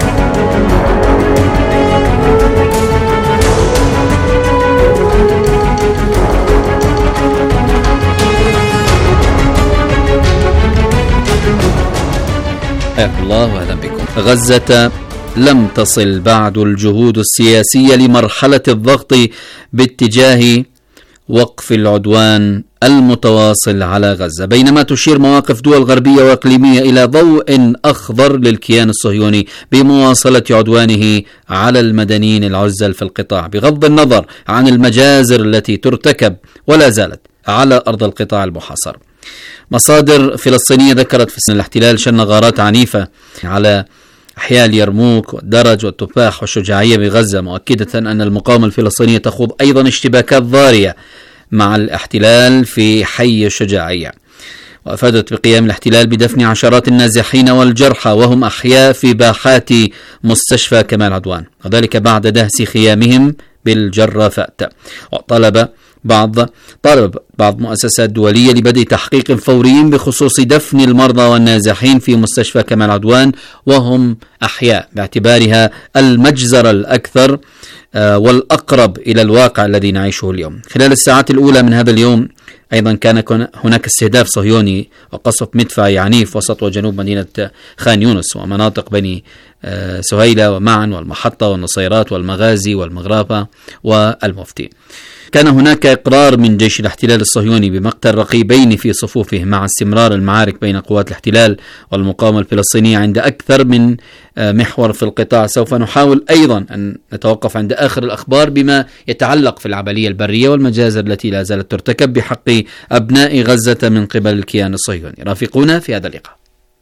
Speaker 21: حياكم الله واهلا بكم. غزة لم تصل بعد الجهود السياسية لمرحلة الضغط باتجاه وقف العدوان المتواصل على غزة، بينما تشير مواقف دول غربية وإقليمية إلى ضوء أخضر للكيان الصهيوني بمواصلة عدوانه على المدنيين العزل في القطاع، بغض النظر عن المجازر التي ترتكب ولا زالت على أرض القطاع المحاصر. مصادر فلسطينية ذكرت في سنة الاحتلال شن غارات عنيفة على أحياء اليرموك والدرج والتفاح والشجاعية بغزة، مؤكدة أن المقاومة الفلسطينية تخوض أيضا اشتباكات ضارية مع الاحتلال في حي الشجاعية. وأفادت بقيام الاحتلال بدفن عشرات النازحين والجرحى وهم أحياء في باحات مستشفى كمال عدوان، وذلك بعد دهس خيامهم بالجرافات. وطالب بعض مؤسسات دولية لبدء تحقيق فوري بخصوص دفن المرضى والنازحين في مستشفى كمال عدوان وهم أحياء، باعتبارها المجزرة الأكثر والأقرب إلى الواقع الذي نعيشه اليوم. خلال الساعات الأولى من هذا اليوم أيضا كان هناك استهداف صهيوني وقصف مدفعي عنيف وسط وجنوب مدينة خان يونس ومناطق بني سهيلة ومعا والمحطة والنصيرات والمغازي والمغرافة والمفتي. كان هناك إقرار من جيش الاحتلال الصهيوني بمقتل رقيبين في صفوفه، مع استمرار المعارك بين قوات الاحتلال والمقاومة الفلسطينية عند أكثر من محور في القطاع. سوف نحاول أيضا أن نتوقف عند آخر الأخبار بما يتعلق في العملية البرية والمجازر التي لا زالت ترتكب بحق أبناء غزة من قبل الكيان الصهيوني. رافقونا في هذا اللقاء.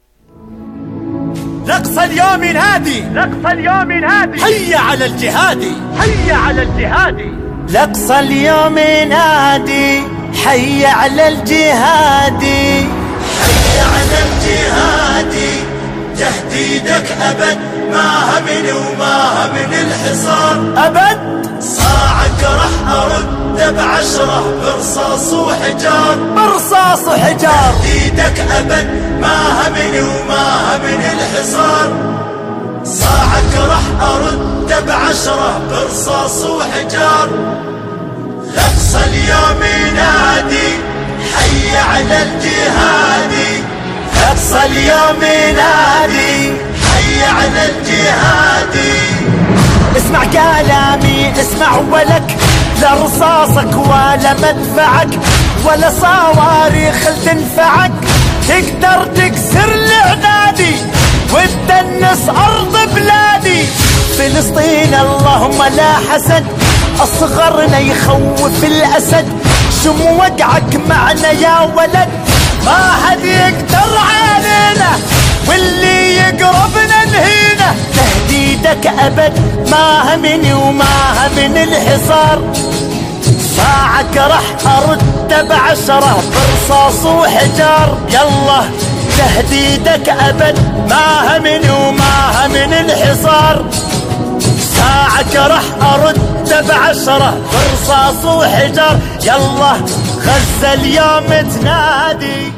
Speaker 1: لقصى اليوم ينادي، لقصى اليوم ينادي، حي على الجهادي، حي على الجهادي. لقصى اليوم ينادي، حي على الجهادي، حي على الجهادي. تهديدك أبد ما همني وما همن الحصار أبد. صاعك رح أرد بعشرة برصاص وحجار، برصاص وحجار. تهديدك أبد ما همني وما همن الحصار. صاعك رح أرد بعشرة برصاص وحجار. لقصى اليوم ينادي، حي على الجهادي. لقصى اليوم ينادي، حي على الجهادي. اسمع كلامي اسمع ولك، لا رصاصك ولا مدفعك ولا صواريخ تنفعك تقدر تكسر العنادي وتدنس أرض بلادي. فلسطين اللهم لا حسد، أصغرنا يخوف الأسد. شم وقعك معنا يا ولد، ما حد يقدر علينا واللي يقربنا نهينا. تهديدك أبد ما همني وما همن الحصار. صاعك رح أرد بعشرة برصاص وحجار. يلا تهديدك أبد ما همني وما همن الحصار. ساعك رح أرد بعشرة برصاص وحجار. يلا غزة اليوم تنادي.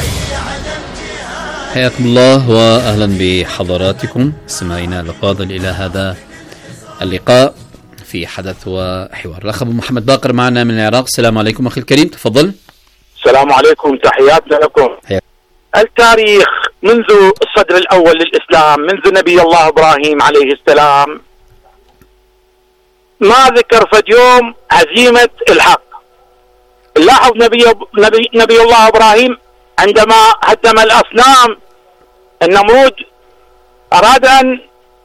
Speaker 21: حياكم الله وأهلا بحضراتكم سمعنا الفاضل إلى هذا اللقاء في حدث وحوار. الأخ أبو محمد باقر معنا من العراق. السلام عليكم أخي الكريم، تفضل.
Speaker 4: السلام عليكم، تحياتنا لكم. التاريخ منذ الصدر الأول للإسلام، منذ نبي الله إبراهيم عليه السلام، ما ذكر فد يوم هزيمة الحق. نلاحظ نبي الله إبراهيم عندما هدم الأصنام، النمرود أراد أن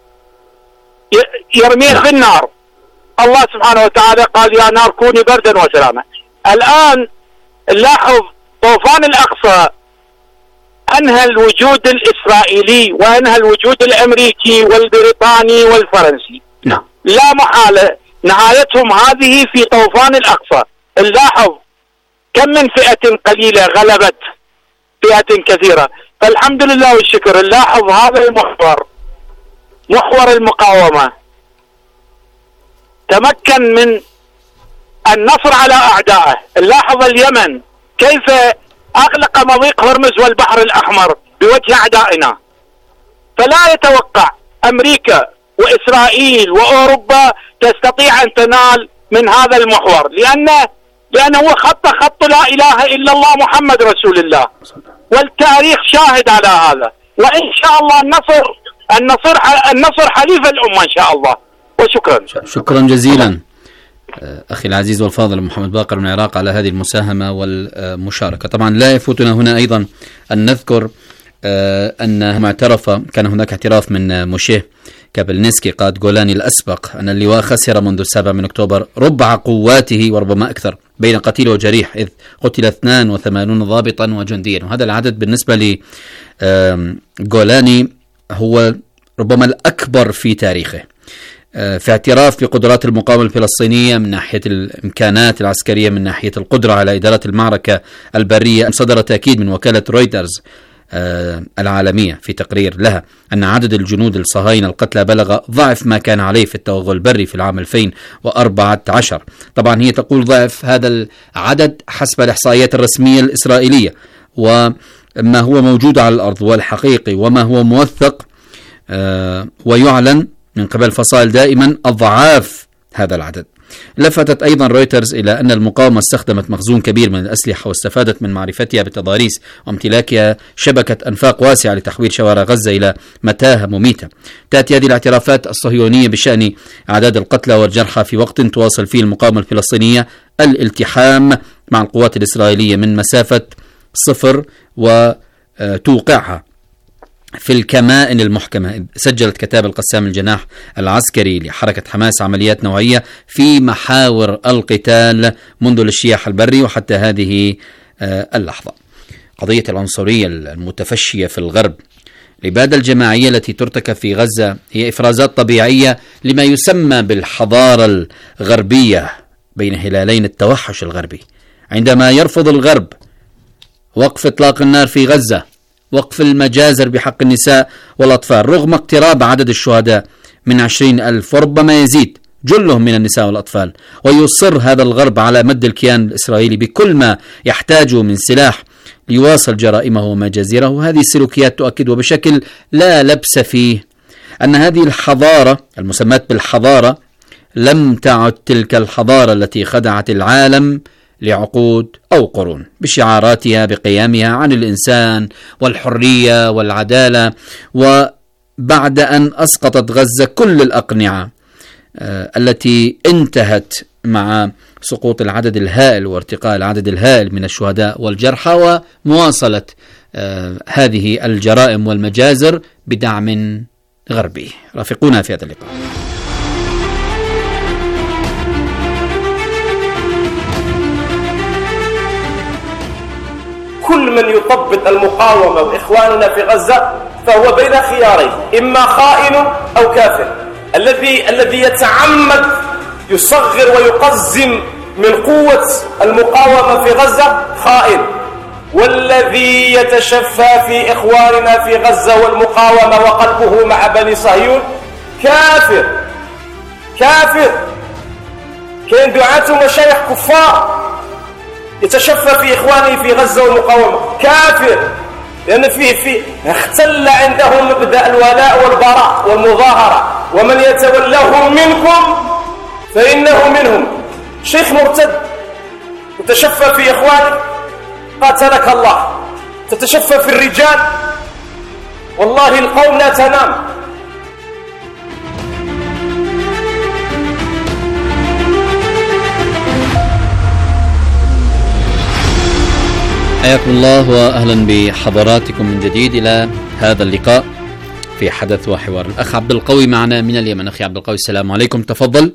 Speaker 4: يرميه في النار، الله سبحانه وتعالى قال يا نار كوني بردا وسلاما. الآن نلاحظ طوفان الأقصى أنهى الوجود الإسرائيلي وأنهى الوجود الأمريكي والبريطاني والفرنسي.
Speaker 21: نعم.
Speaker 4: لا محالة نهايتهم هذه في طوفان الأقصى. نلاحظ كم من فئة قليلة غلبت فئة كثيرة، فالحمد لله والشكر. نلاحظ هذا المحور، محور المقاومة، تمكن من النصر على أعدائه. نلاحظ اليمن كيف أغلق مضيق هرمز والبحر الأحمر بوجه أعدائنا. فلا يتوقع أمريكا وإسرائيل وأوروبا تستطيع أن تنال من هذا المحور، لأنه خط لا إله إلا الله محمد رسول الله، والتاريخ شاهد على هذا. وإن شاء الله النصر حليف الأمة إن شاء الله. وشكرا.
Speaker 21: شكرا جزيلا أخي العزيز والفاضل محمد باقر من العراق على هذه المساهمة والمشاركة. طبعا لا يفوتنا هنا أيضا أن نذكر أن كان هناك اعتراف من موشيه كابلنسكي قائد جولاني الأسبق أن اللواء خسر منذ 7 من أكتوبر ربع قواته وربما أكثر بين قتيل وجريح، إذ قتل 82 ضابطا وجنديا، وهذا العدد بالنسبة لجولاني هو ربما الأكبر في تاريخه. في اعتراف بقدرات المقاومة الفلسطينية من ناحية الإمكانات العسكرية، من ناحية القدرة على إدارة المعركة البرية. صدر تأكيد من وكالة رويترز العالمية في تقرير لها أن عدد الجنود الصهاينة القتلى بلغ ضعف ما كان عليه في التوغل البري في العام 2014. طبعا هي تقول ضعف هذا العدد حسب الإحصائيات الرسمية الإسرائيلية، وما هو موجود على الأرض والحقيقي وما هو موثق ويعلن من قبل فصائل دائما أضعاف هذا العدد. لفتت أيضا رويترز إلى أن المقاومة استخدمت مخزون كبير من الأسلحة واستفادت من معرفتها بالتضاريس وامتلاكها شبكة أنفاق واسعة لتحويل شوارع غزة إلى متاهة مميتة. تأتي هذه الاعترافات الصهيونية بشأن أعداد القتلى والجرحى في وقت تواصل فيه المقاومة الفلسطينية الالتحام مع القوات الإسرائيلية من مسافة صفر وتوقعها في الكمائن المحكمة. سجلت كتاب القسام الجناح العسكري لحركة حماس عمليات نوعية في محاور القتال منذ الاجتياح البري وحتى هذه اللحظة. قضية العنصرية المتفشية في الغرب، الإبادة الجماعية التي ترتكب في غزة هي إفرازات طبيعية لما يسمى بالحضارة الغربية بين هلالين التوحش الغربي. عندما يرفض الغرب وقف إطلاق النار في غزة، وقف المجازر بحق النساء والأطفال رغم اقتراب عدد الشهداء من 20,000 وربما يزيد جلهم من النساء والأطفال، ويصر هذا الغرب على مد الكيان الإسرائيلي بكل ما يحتاجه من سلاح ليواصل جرائمه ومجازره. هذه السلوكيات تؤكد وبشكل لا لبس فيه أن هذه الحضارة المسمات بالحضارة لم تعد تلك الحضارة التي خدعت العالم لعقود أو قرون بشعاراتها بقيامها عن الإنسان والحرية والعدالة. وبعد أن أسقطت غزة كل الأقنعة التي انتهت مع سقوط العدد الهائل وارتقاء العدد الهائل من الشهداء والجرحى ومواصلة هذه الجرائم والمجازر بدعم غربي. رافقونا في هذا اللقاء.
Speaker 2: كل من يطبق المقاومة وإخواننا في غزة فهو بين خيارين، إما خائن أو كافر. الذي يتعمد يصغر ويقزم من قوة المقاومة في غزة خائن، والذي يتشفى في إخواننا في غزة والمقاومة وقلبه مع بني صهيون كافر. كان دعاة ومشايخ كفار يتشفى في إخوانه في غزة والمقاومة كافر، لأن فيه اختل عندهم مبدأ الولاء والبراء والمظاهرة، ومن يتولهم منكم فإنه منهم. شيخ مرتد تتشفى في إخوانك قاتلك الله، تتشفى في الرجال والله القوم لا تنام.
Speaker 21: حياكم الله وأهلا بحضراتكم من جديد إلى هذا اللقاء في حدث وحوار. الأخ عبد القوي معنا من اليمن. أخي عبد القوي السلام عليكم، تفضل.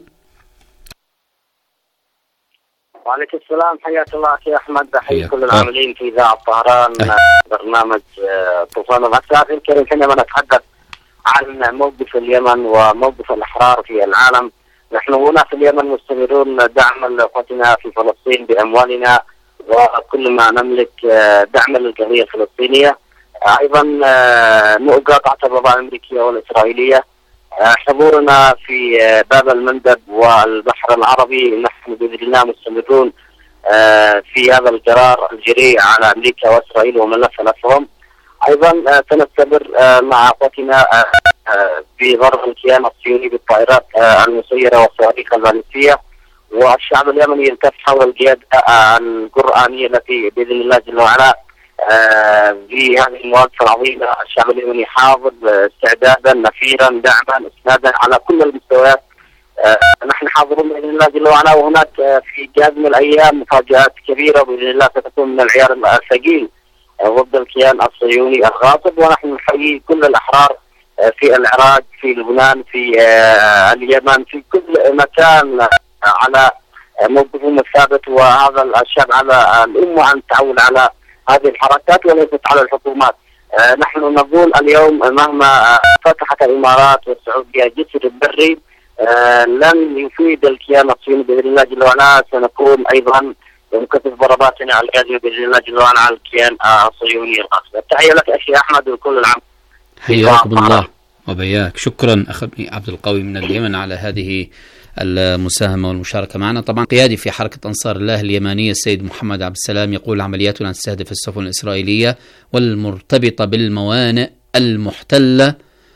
Speaker 8: وعليكم السلام، حياك الله أخي أحمد، أحيي كل العاملين في إذاعة طهران برنامج طوفان الأساس الكريم. حينما نتحدث عن موقف اليمن وموقف الأحرار في العالم، نحن هنا في اليمن مستمرون دعما لأخوتنا في فلسطين بأموالنا وكل ما نملك، دعما للقضية الفلسطينية. أيضا مقاطعة الرضا الأمريكية والإسرائيلية. حضورنا في باب المندب والبحر العربي، نحن بإذن الله مستمرون في هذا القرار الجريء على أمريكا وإسرائيل ومن لفهم. أيضا سنستمر مع أخوتنا في ضرب الكيان الصهيوني بالطائرات المسيرة والصواريخ البالستية، والشعب اليمني يلتف حول القيادة القرآنية التي بإذن الله جل وعلا في هذه المواقف العظيمة. الشعب اليمني حاضر استعدادا نفيرا دعما اسنادا على كل المستويات. نحن حاضرون بإذن الله جل وعلا، وهناك في قادم الأيام مفاجآت كبيرة بإذن الله ستكون من العيار الثقيل ضد الكيان الصهيوني الغاصب. ونحن نحيي كل الأحرار في العراق، في لبنان، في اليمن، في كل مكان على موقفهم الثابت. وهذا الشعب على الأمة أن تعول على هذه الحركات وليست على الحكومات. نحن نقول اليوم مهما فتحت الإمارات والسعودية جسر البري، لن يفيد الكيان الصهيوني بإذن الله جل وعلا. سنقوم أيضا بمكثف ضرباتنا على القاضي بإذن الله جل وعلا على الكيان الصهيوني القاسي. التحية لك أخي أحمد وكل العام.
Speaker 21: حياكم الله وبياك. شكرا أخ عبد القوي من اليمن على هذه المساهمة والمشاركة معنا. طبعا قيادي في حركة أنصار الله اليمانية السيد محمد عبد السلام يقول عملياتنا تستهدف السفن الإسرائيلية والمرتبطة بالموانئ المحتلة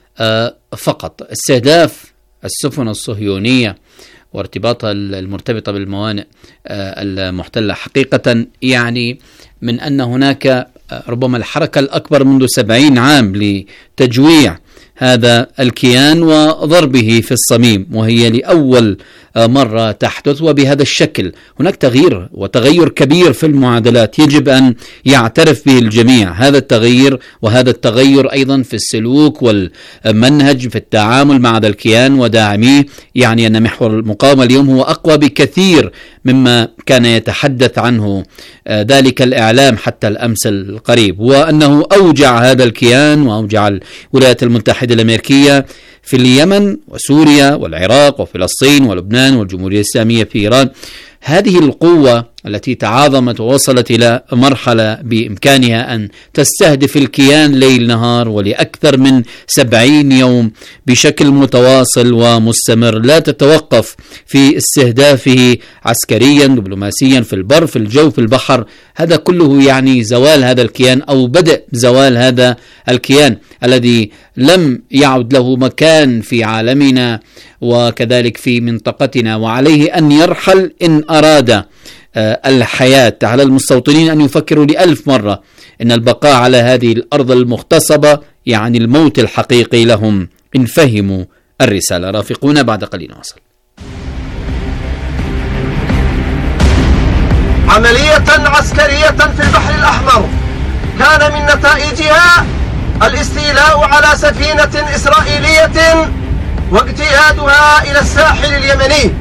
Speaker 21: فقط. استهداف السفن الصهيونية وارتباطها المرتبطة بالموانئ المحتلة حقيقة يعني من أن هناك ربما الحركة الأكبر منذ 70 عام لتجويع هذا الكيان وضربه في الصميم، وهي لأول مرة تحدث وبهذا الشكل. هناك تغيير وتغير كبير في المعادلات يجب أن يعترف به الجميع. هذا التغيير وهذا التغير أيضا في السلوك والمنهج في التعامل مع هذا الكيان وداعميه، يعني أن محور المقاومة اليوم هو أقوى بكثير مما كان يتحدث عنه ذلك الإعلام حتى الأمس القريب، وأنه أوجع هذا الكيان وأوجع الولايات المتحدة الأمريكية في اليمن وسوريا والعراق وفلسطين ولبنان والجمهورية الإسلامية في إيران. هذه القوة التي تعاظمت ووصلت إلى مرحلة بإمكانها أن تستهدف الكيان ليل نهار ولأكثر من 70 يوم بشكل متواصل ومستمر، لا تتوقف في استهدافه عسكريا دبلوماسيا في البر في الجو في البحر. هذا كله يعني زوال هذا الكيان أو بدء زوال هذا الكيان الذي لم يعد له مكان في عالمنا وكذلك في منطقتنا، وعليه أن يرحل إن أراد الحياة. على المستوطنين أن يفكروا ل1000 مرة إن البقاء على هذه الأرض المغتصبة يعني الموت الحقيقي لهم إن فهموا الرسالة. رافقونا بعد قليل نواصل.
Speaker 9: عملية عسكرية في البحر الأحمر كان من نتائجها الاستيلاء على سفينة إسرائيلية واجتيازها إلى الساحل اليمني.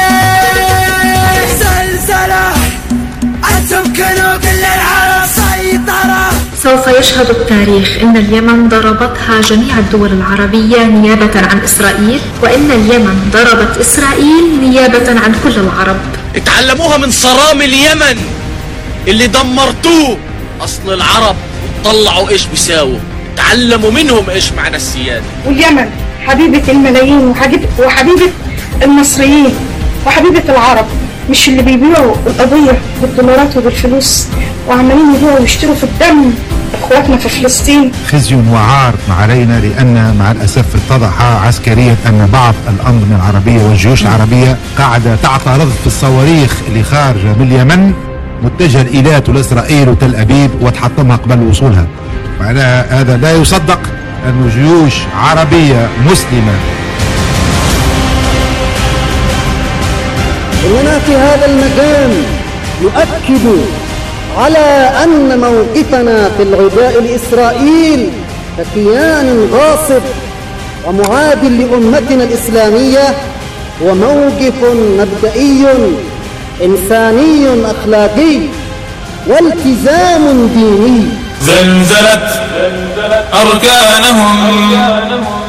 Speaker 11: زلزلة تمكنوا كل العالم سيطرة.
Speaker 12: سوف يشهد التاريخ أن اليمن ضربتها جميع الدول العربية نيابة عن إسرائيل، وأن اليمن ضربت إسرائيل نيابة عن كل العرب.
Speaker 24: اتعلموها من صرام اليمن اللي دمرتوه. أصل العرب طلعوا إيش بيساووا، تعلموا منهم إيش معنى السيادة.
Speaker 25: واليمن حبيبة الملايين وحبيبة المصريين وحبيبة العرب، مش اللي بيبيعوا القضية بالدولارات وبالفلوس وعمالين يبيعوا ويشتروا في الدم اخواتنا في فلسطين.
Speaker 26: خزي وعار علينا، لأن مع الأسف اتضح عسكريا أن بعض الأنظمة العربية والجيوش العربية قاعدة تعترض في الصواريخ اللي خارجة من اليمن متجهة إيلات لإسرائيل وتل أبيب وتحطمها قبل وصولها. معناها هذا لا يصدق أن جيوش عربية مسلمة.
Speaker 27: هنا في هذا المكان نؤكد على أن موقفنا في العداء لإسرائيل ككيان غاصب ومعاد لأمتنا الإسلامية هو موقف مبدئي إنساني أخلاقي والتزام ديني.
Speaker 14: زلزلت أركانهم